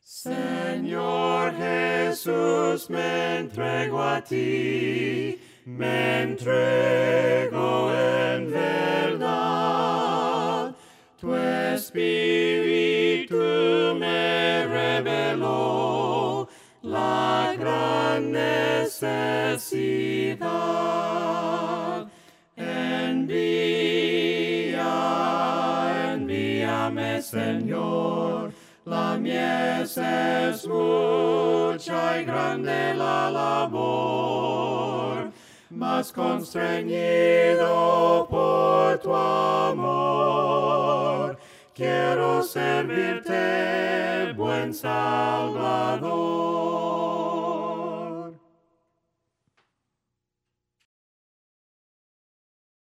Señor Jesús, me entrego a ti, me entrego en verdad. Tu espíritu me reveló la gran necesidad. Envíame, Señor. La mies es mucha y grande la labor, mas constreñido por tu amor, quiero servirte, buen Salvador.